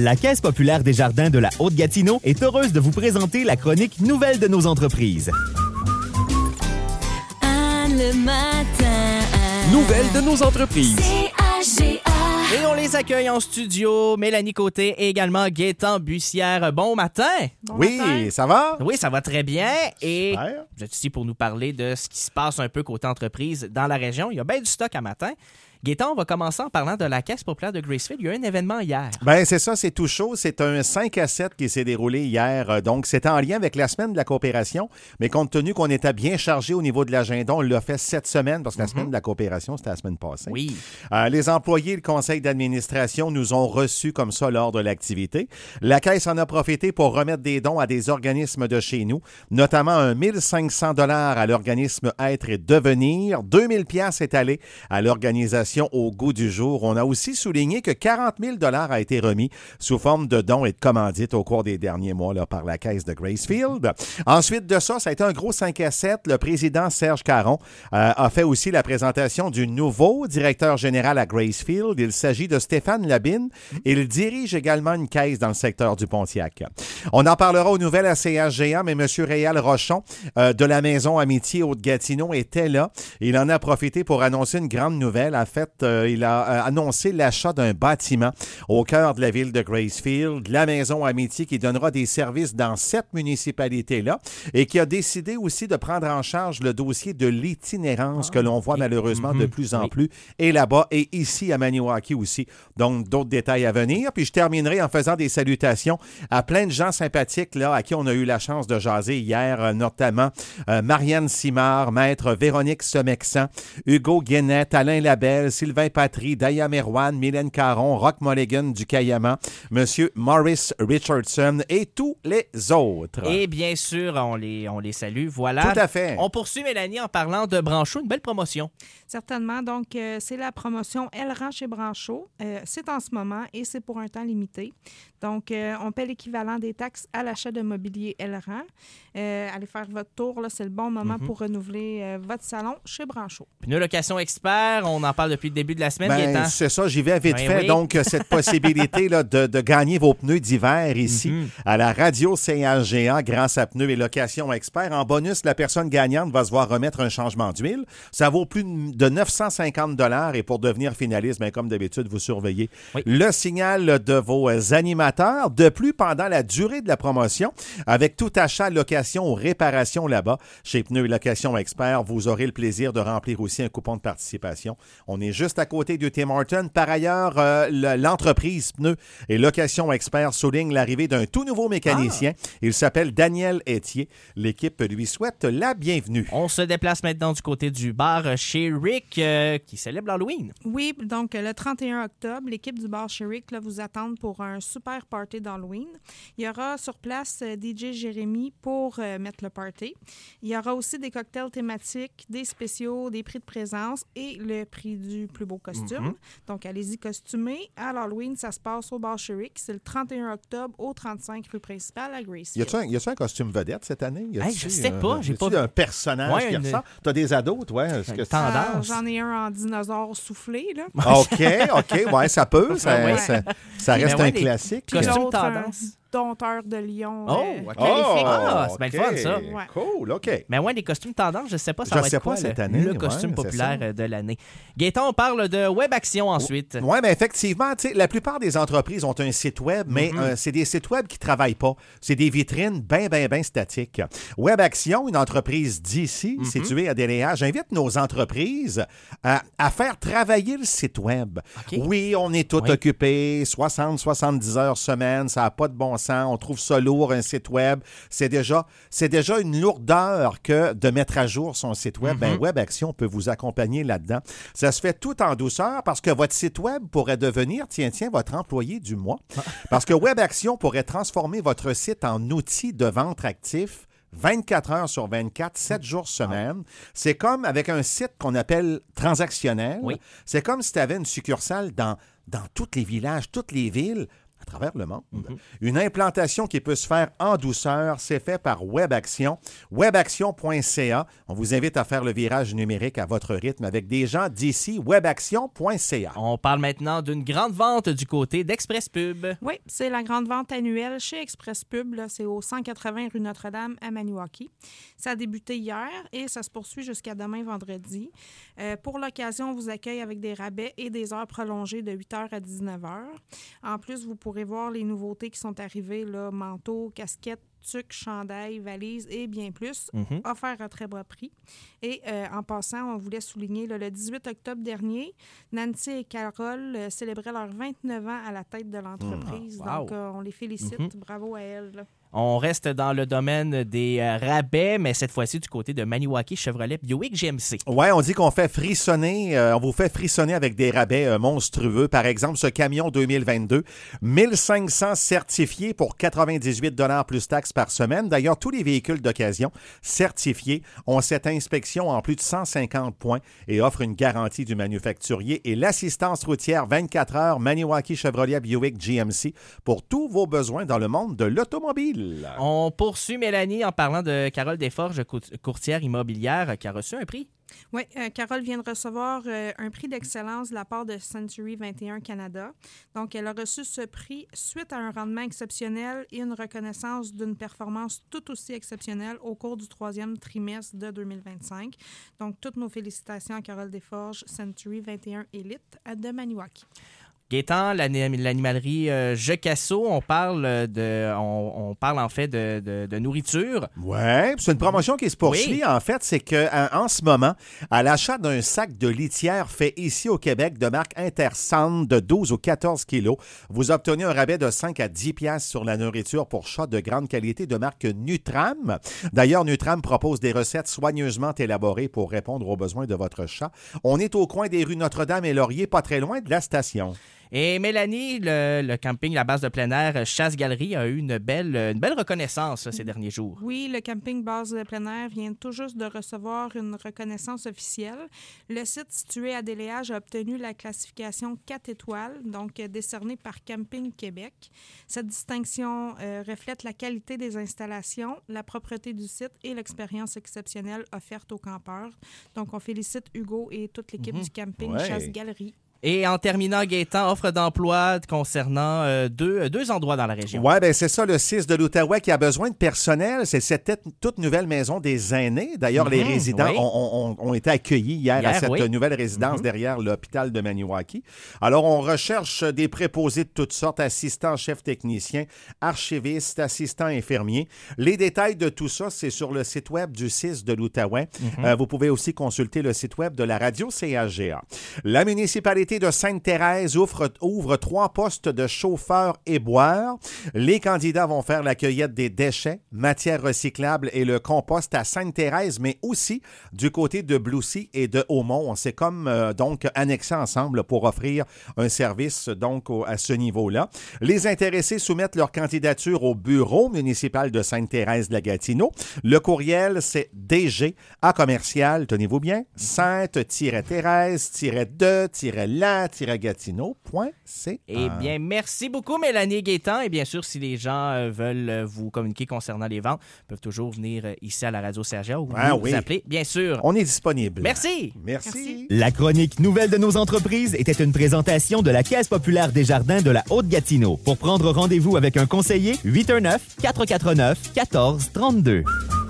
La Caisse populaire des jardins de la Haute-Gatineau est heureuse de vous présenter la chronique Nouvelles de nos entreprises. Le matin. Nouvelles de nos entreprises. Et on les accueille en studio. Mélanie Côté et également Gaétan Bussière. Bon matin. Bon matin. Ça va? Oui, ça va très bien. Et Super. vous êtes ici pour nous parler de ce qui se passe un peu côté entreprise dans la région. Il y a bien du stock à matin. Gaétan, on va commencer en parlant de la Caisse populaire de Gracefield. Il y a eu un événement hier. Ben c'est ça, c'est tout chaud. C'est un 5 à 7 qui s'est déroulé hier. Donc, c'était en lien avec la semaine de la coopération. Mais compte tenu qu'on était bien chargé au niveau de l'agenda, on l'a fait cette semaine parce que la semaine de la coopération, c'était la semaine passée. Oui. Les employés et le conseil d'administration nous ont reçus comme ça lors de l'activité. La Caisse en a profité pour remettre des dons à des organismes de chez nous, notamment un 1500 $ à l'organisme Être et Devenir. 2000 pièces est allé à l'organisation Au goût du jour. On a aussi souligné que 40 000 $ a été remis sous forme de dons et de commandites au cours des derniers mois là, par la Caisse de Gracefield. Ensuite de ça, ça a été un gros 5 à 7. Le président Serge Caron a fait aussi la présentation du nouveau directeur général à Gracefield. Il s'agit de Stéphane Labine. Il dirige également une caisse dans le secteur du Pontiac. On en parlera aux nouvelles à CHGA, mais M. Réal Rochon de la Maison Amitié Haute-Gatineau était là. Il en a profité pour annoncer une grande nouvelle. En fait, il a annoncé l'achat d'un bâtiment au cœur de la ville de Gracefield, la Maison Amitié qui donnera des services dans cette municipalité-là et qui a décidé aussi de prendre en charge le dossier de l'itinérance que l'on voit malheureusement de plus en plus et là-bas et ici à Maniwaki aussi. Donc, d'autres détails à venir. Puis je terminerai en faisant des salutations à plein de gens sympathiques là, à qui on a eu la chance de jaser hier, notamment Marianne Simard, maître Véronique Semexan, Hugo Guénette, Alain Labelle, Sylvain Patry, Daya Merwan, Mylène Caron, Rock Mulligan du Kayama, M. Maurice Richardson et tous les autres. Et bien sûr, on les salue. Voilà. Tout à fait. On poursuit, Mélanie, en parlant de Branchot, une belle promotion. Certainement. Donc, c'est la promotion Elle rend chez Branchot. C'est en ce moment et c'est pour un temps limité. Donc, on paie l'équivalent des taxes à l'achat de mobilier Elle rend. Allez faire votre tour. Là, c'est le bon moment pour renouveler votre salon chez Branchot. Pneu Location Expert, on en parle depuis le début de la semaine. Gaétan. C'est ça, j'y vais vite fait. Oui. Donc, cette possibilité là, de gagner vos pneus d'hiver ici à la radio CHGA grâce à Pneus et Location Expert. En bonus, la personne gagnante va se voir remettre un changement d'huile. Ça vaut plus de 950 $ et pour devenir finaliste, bien, comme d'habitude, vous surveillez le signal de vos animateurs. De plus, pendant la durée de la promotion, avec tout achat, location ou réparation là-bas, chez Pneus et Location Expert, vous aurez le plaisir de remplir aussi un coupon de participation. On est juste à côté du Tim Hortons. Par ailleurs, l'entreprise Pneus et Location Expert souligne l'arrivée d'un tout nouveau mécanicien. Il s'appelle Daniel Etier. L'équipe lui souhaite la bienvenue. On se déplace maintenant du côté du bar chez Rick qui célèbre l'Halloween. Oui, donc le 31 octobre, l'équipe du bar chez Rick là, vous attend pour un super party d'Halloween. Il y aura sur place DJ Jérémy pour mettre le party. Il y aura aussi des cocktails thématiques, des spéciaux, des prix de présence et le prix du plus beau costume. Donc, allez-y costumés. À l'Halloween, ça se passe au bar chez Rick. C'est le 31 octobre au 35 rue principale à Gracefield. Y a-tu un costume vedette cette année? Je sais pas. J'ai pas vu. Un personnage qui ressort? T'as des ados, toi? Tendance. J'en ai un en dinosaure soufflé, là. OK. Ouais, ça peut. Ça reste un classique. Costume L'autre, tendance. Dompteur de lion. Magnifique. C'est bien le fun, ça. Ouais. Cool, OK. Mais ouais, des costumes tendance, je sais pas, ça Je va sais être quoi pas cette année, le costume ouais, populaire de l'année. Gaétan, on parle de Web Action ensuite. Oui, mais effectivement, la plupart des entreprises ont un site web, mais c'est des sites web qui ne travaillent pas. C'est des vitrines bien statiques. Web Action, une entreprise d'ici, située à Déléa, j'invite nos entreprises à faire travailler le site web. Okay. Oui, on est tous occupés, 60-70 heures semaine, ça n'a pas de bon sens, on trouve ça lourd, un site web. C'est déjà une lourdeur que de mettre à jour son site web. Ben, Web Action peut vous accompagner là-dedans. Ça se fait tout en douceur parce que votre site web pourrait devenir, votre employé du mois. Parce que Web Action pourrait transformer votre site en outil de vente actif 24 heures sur 24, 7 jours semaine. C'est comme avec un site qu'on appelle transactionnel. Oui. C'est comme si tu avais une succursale dans tous les villages, toutes les villes. à travers le monde. Une implantation qui peut se faire en douceur, c'est fait par WebAction. WebAction.ca. On vous invite à faire le virage numérique à votre rythme avec des gens d'ici. WebAction.ca. On parle maintenant d'une grande vente du côté d'Express Pub. Oui, c'est la grande vente annuelle chez Express Pub. Là, c'est au 180 rue Notre-Dame à Maniwaki. Ça a débuté hier et ça se poursuit jusqu'à demain vendredi. Pour l'occasion, on vous accueille avec des rabais et des heures prolongées de 8h à 19h. En plus, vous pourrez voir les nouveautés qui sont arrivées, là, manteaux, casquettes, tuques, chandails, valises et bien plus, offerts à très bas prix. Et en passant, on voulait souligner, là, le 18 octobre dernier, Nancy et Carole célébraient leurs 29 ans à la tête de l'entreprise. Wow. Donc, on les félicite. Bravo à elles. Là. On reste dans le domaine des rabais, mais cette fois-ci du côté de Maniwaki Chevrolet Buick GMC. Oui, on dit qu'on fait frissonner, on vous fait frissonner avec des rabais monstrueux. Par exemple, ce camion 2022, 1500 certifiés pour 98 $ plus taxes par semaine. D'ailleurs, tous les véhicules d'occasion certifiés ont cette inspection en plus de 150 points et offrent une garantie du manufacturier et l'assistance routière 24 heures Maniwaki Chevrolet Buick GMC pour tous vos besoins dans le monde de l'automobile. On poursuit Mélanie en parlant de Carole Desforges, courtière immobilière, qui a reçu un prix. Oui, Carole vient de recevoir un prix d'excellence de la part de Century 21 Canada. Donc, elle a reçu ce prix suite à un rendement exceptionnel et une reconnaissance d'une performance tout aussi exceptionnelle au cours du 3e trimestre de 2025. Donc, toutes nos félicitations à Carole Desforges, Century 21 Elite de Maniwaki. Gaétan, l'animalerie Jecasso, on parle en fait de nourriture. Oui, c'est une promotion qui se poursuit. Oui. En fait, c'est qu'en ce moment, à l'achat d'un sac de litière fait ici au Québec de marque Intersound de 12 ou 14 kilos, vous obtenez un rabais de 5 à 10 piastres sur la nourriture pour chat de grande qualité de marque Nutram. D'ailleurs, Nutram propose des recettes soigneusement élaborées pour répondre aux besoins de votre chat. On est au coin des rues Notre-Dame et Laurier, pas très loin de la station. Et Mélanie, le camping, la base de plein air Chasse-Galerie a eu une belle reconnaissance ces derniers jours. Oui, le camping base de plein air vient tout juste de recevoir une reconnaissance officielle. Le site situé à Déléage a obtenu la classification 4 étoiles, donc décernée par Camping Québec. Cette distinction reflète la qualité des installations, la propreté du site et l'expérience exceptionnelle offerte aux campeurs. Donc, on félicite Hugo et toute l'équipe du camping Chasse-Galerie. Et en terminant, Gaétan, offre d'emploi concernant deux endroits dans la région. Oui, bien c'est ça, le 6 de l'Outaouais qui a besoin de personnel. C'est cette toute nouvelle maison des aînés. D'ailleurs, les résidents ont été accueillis hier à cette nouvelle résidence derrière l'hôpital de Maniwaki. Alors, on recherche des préposés de toutes sortes, assistants, chefs techniciens, archivistes, assistants infirmiers. Les détails de tout ça, c'est sur le site web du 6 de l'Outaouais. Vous pouvez aussi consulter le site web de la radio CHGA. La municipalité de Sainte-Thérèse ouvre 3 postes de chauffeur éboueur. Les candidats vont faire la cueillette des déchets, matières recyclables et le compost à Sainte-Thérèse, mais aussi du côté de Bloussy et de Haumont. On s'est comme donc annexé ensemble pour offrir un service donc à ce niveau-là. Les intéressés soumettent leur candidature au bureau municipal de Sainte-Thérèse-de-la-Gatineau. Le courriel, c'est DG à commercial, tenez-vous bien, Sainte-de-la-gatineau.ca. Eh bien, merci beaucoup, Mélanie et Gaétan. Et bien sûr, si les gens veulent vous communiquer concernant les ventes, ils peuvent toujours venir ici à la radio CHGA ou vous appeler, bien sûr. On est disponible. Merci. Merci. La chronique Nouvelles de nos entreprises était une présentation de la Caisse populaire Desjardins de la Haute-Gatineau. Pour prendre rendez-vous avec un conseiller, 819-449-1432.